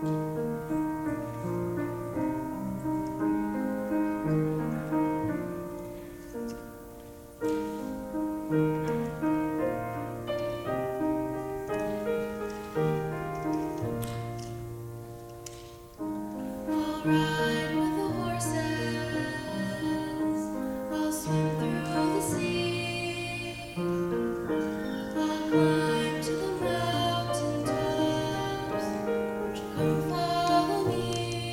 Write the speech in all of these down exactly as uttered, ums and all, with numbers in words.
Ride with the horses, I'll swim through the sea, I'll climb to the mountain tops, won't you come follow me?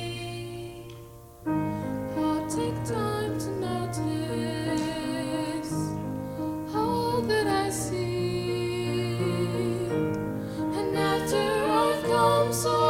I'll take time to notice all that I see, and after I've come so